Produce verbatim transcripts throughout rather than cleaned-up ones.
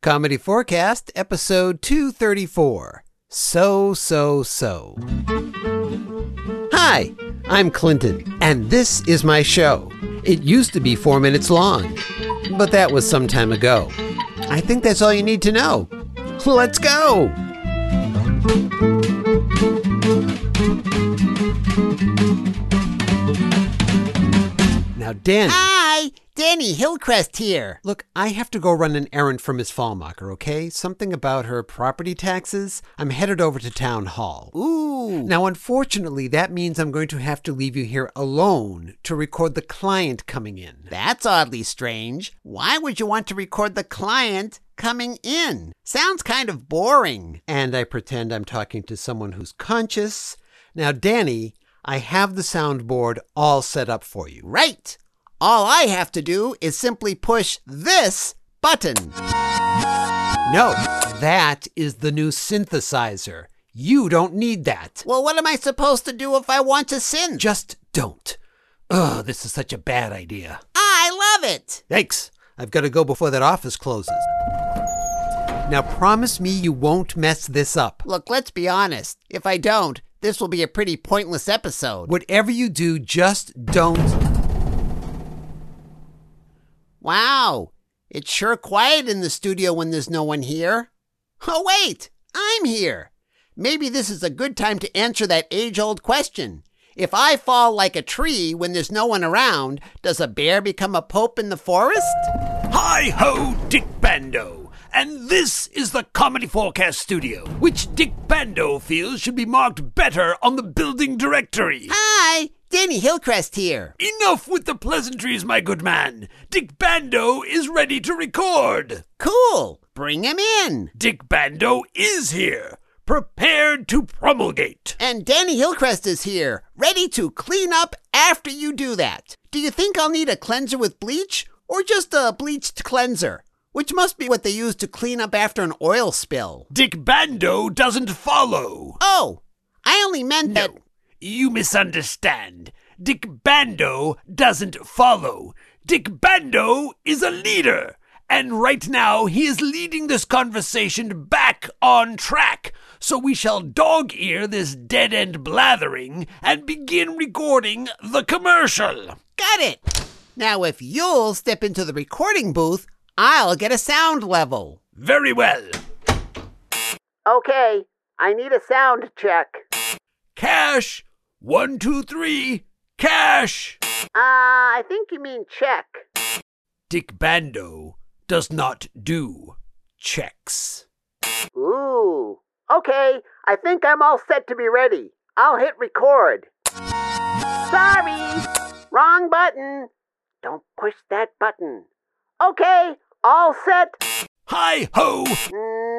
Comedy Forecast, episode two thirty-four. So, so, so. Hi, I'm Clinton, and this is my show. It used to be four minutes long, but that was some time ago. I think that's all you need to know. Let's go! Now, Dan... Hi! Danny Hillcrest here. Look, I have to go run an errand for Miss Fallmacher, okay? Something about her property taxes. I'm headed over to town hall. Ooh. Now, unfortunately, that means I'm going to have to leave you here alone to record the client coming in. That's oddly strange. Why would you want to record the client coming in? Sounds kind of boring. And I pretend I'm talking to someone who's conscious. Now, Danny, I have the soundboard all set up for you. Right. All I have to do is simply push this button. No, that is the new synthesizer. You don't need that. Well, what am I supposed to do if I want to synth? Just don't. Ugh, this is such a bad idea. I love it. Thanks. I've got to go before that office closes. Now promise me you won't mess this up. Look, let's be honest. If I don't, this will be a pretty pointless episode. Whatever you do, just don't... Wow, it's sure quiet in the studio when there's no one here. Oh, wait, I'm here. Maybe this is a good time to answer that age-old question. If I fall like a tree when there's no one around, does a bear become a pope in the forest? Hi-ho, Dick Bando. And this is the Comedy Forecast Studio, which Dick Bando feels should be marked better on the building directory. Hi, Danny Hillcrest here. Enough with the pleasantries, my good man. Dick Bando is ready to record. Cool. Bring him in. Dick Bando is here, prepared to promulgate. And Danny Hillcrest is here, ready to clean up after you do that. Do you think I'll need a cleanser with bleach or just a bleached cleanser? Which must be what they use to clean up after an oil spill. Dick Bando doesn't follow. Oh, I only meant that... No, you misunderstand. Dick Bando doesn't follow. Dick Bando is a leader. And right now, he is leading this conversation back on track. So we shall dog-ear this dead-end blathering and begin recording the commercial. Got it. Now, if you'll step into the recording booth, I'll get a sound level. Very well. Okay, I need a sound check. Cash. One, two, three. Cash. Uh, I think you mean check. Dick Bando does not do checks. Ooh. Okay, I think I'm all set to be ready. I'll hit record. Sorry. Wrong button. Don't push that button. Okay. All set. Hi-ho! Mm,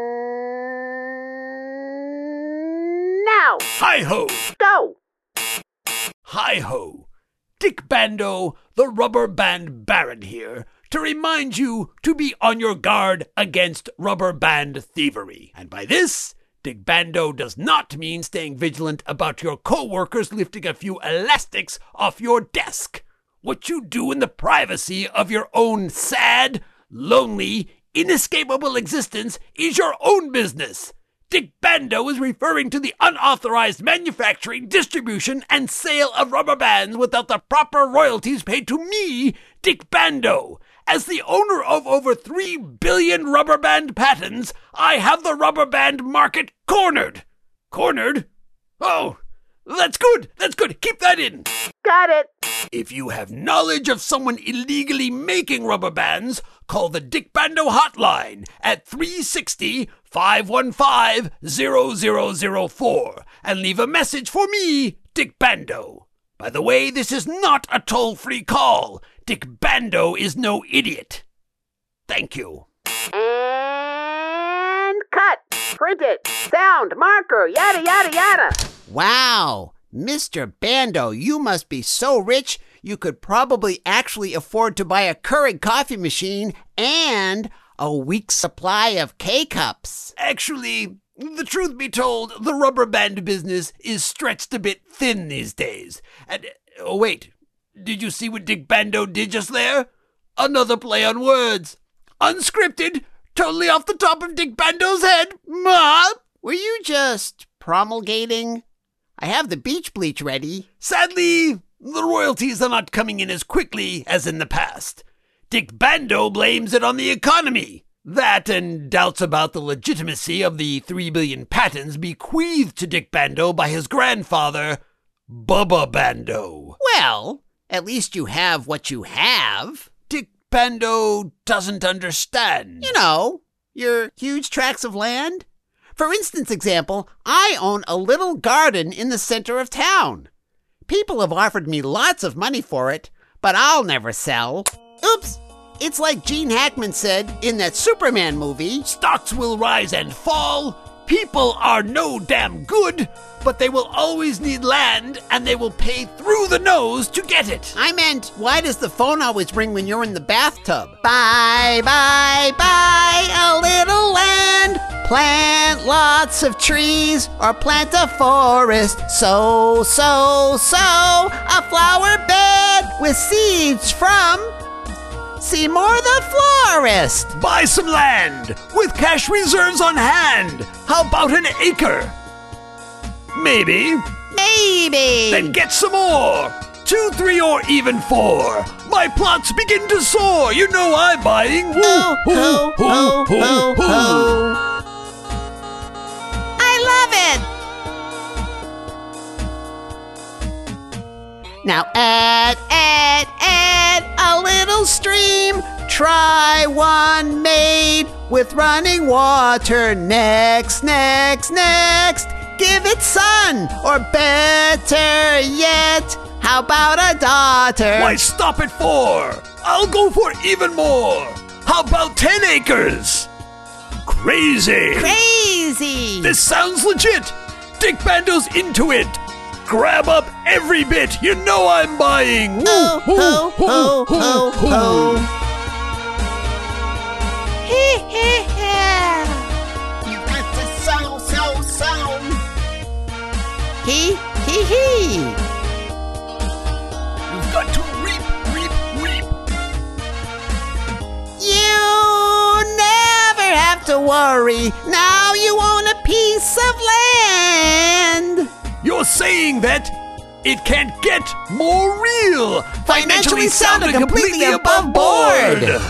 now. Hi-ho! Go. Hi-ho! Dick Bando, the rubber band baron here, to remind you to be on your guard against rubber band thievery. And by this, Dick Bando does not mean staying vigilant about your co-workers lifting a few elastics off your desk. What you do in the privacy of your own sad, lonely, inescapable existence is your own business. Dick Bando is referring to the unauthorized manufacturing, distribution, and sale of rubber bands without the proper royalties paid to me, Dick Bando. As the owner of over three billion rubber band patents, I have the rubber band market cornered. Cornered? Oh, that's good. That's good. Keep that in. Got it. If you have knowledge of someone illegally making rubber bands, call the Dick Bando hotline at three sixty, five one five, zero zero zero four and leave a message for me, Dick Bando. By the way, this is not a toll-free call. Dick Bando is no idiot. Thank you. And cut. Print it. Sound. Marker. Yada, yada, yada. Wow. Mister Bando, you must be so rich you could probably actually afford to buy a Keurig coffee machine and a week's supply of K-Cups. Actually, the truth be told, the rubber band business is stretched a bit thin these days. And, oh wait, did you see what Dick Bando did just there? Another play on words. Unscripted, totally off the top of Dick Bando's head. Ma! Were you just promulgating? I have the beach bleach ready. Sadly, the royalties are not coming in as quickly as in the past. Dick Bando blames it on the economy. That and doubts about the legitimacy of the three billion patents bequeathed to Dick Bando by his grandfather, Bubba Bando. Well, at least you have what you have. Dick Bando doesn't understand. You know, your huge tracts of land. For instance, example, I own a little garden in the center of town. People have offered me lots of money for it, but I'll never sell. Oops. It's like Gene Hackman said in that Superman movie. Stocks will rise and fall. People are no damn good, but they will always need land, and they will pay through the nose to get it. I meant, why does the phone always ring when you're in the bathtub? Buy, buy, buy a little land. Plant lots of trees or plant a forest. Sow, sow, sow a flower bed with seeds from Seymour the florist. Buy some land with cash reserves on hand. How about an acre? Maybe. Maybe. Then get some more. Two, three, or even four. My plots begin to soar. You know I'm buying. Woo, Ho, ho, ho, ho, ho. I love it. Now add, add, add a little stream. Try one made with running water. Next, next, next. Give it son, or better yet, how about a daughter? Why stop at four? I'll go for even more. How about ten acres? Crazy. Crazy. This sounds legit. Dick Bando's into it. Grab up every bit. You know I'm buying. Woo, Ho, ho, ho, ho, ho. Hee, hee, hee. You've got to sow, sow, sow. Hee, hee, hee. You've got to reap, reap, reap. You never have to worry. Now you own a piece of land. You're saying that it can't get more real. Financially sound and completely above board.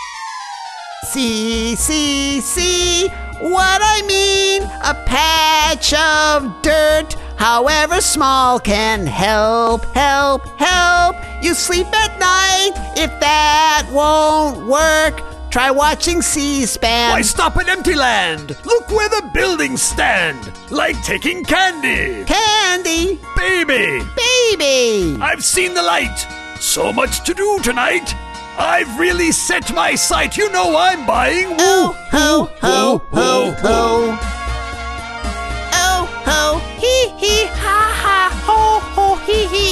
See, see, see what I mean? A patch of dirt, however small, can help, help, help you sleep at night. If that won't work, try watching C-SPAN. Why stop at empty land? Look where the buildings stand. Like taking candy. Candy, Baby, baby. I've seen the light. So much to do tonight. I've really set my sight. You know I'm buying. Woo, Oh, ho, ho, woo, ho, woo, ho. Oh, ho, hee, hee, ha, ha, ho, ho, hee, hee,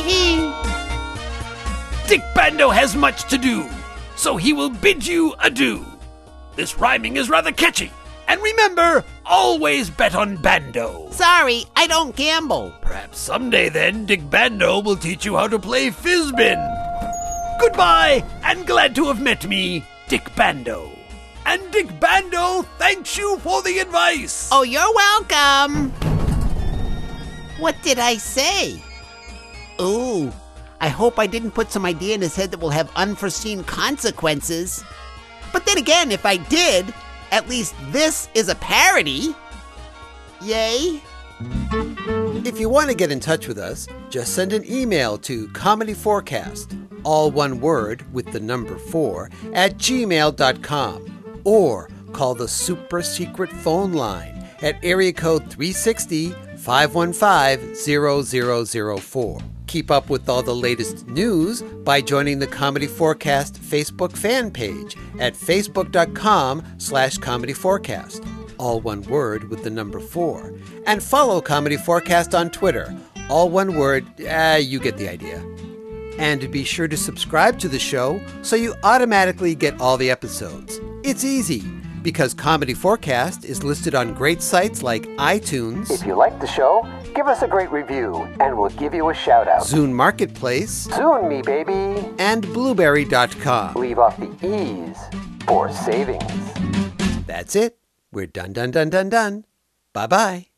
hee. Dick Bando has much to do, so he will bid you adieu. This rhyming is rather catchy. And remember, always bet on Bando. Sorry, I don't gamble. Perhaps someday then, Dick Bando will teach you how to play Fizbin. Goodbye, and glad to have met me, Dick Bando. And Dick Bando thanks you for the advice. Oh, you're welcome. What did I say? Ooh, I hope I didn't put some idea in his head that will have unforeseen consequences. But then again, if I did, at least this is a parody. Yay. If you want to get in touch with us, just send an email to comedyforecast, all one word with the number four, at gmail dot com, or call the super secret phone line at area code three six zero, five one five, zero zero zero four. Keep up with all the latest news by joining the Comedy Forecast Facebook fan page at facebook dot com slash comedy forecast, all one word with the number four. And follow Comedy Forecast on Twitter, all one word, ah, you get the idea. And be sure to subscribe to the show so you automatically get all the episodes. It's easy, because Comedy Forecast is listed on great sites like iTunes. If you like the show, give us a great review, and we'll give you a shout-out. Zune Marketplace, Soon me, baby. and Blueberry dot com. Leave off the E's for savings. That's it. We're done, done, done, done, done. Bye bye.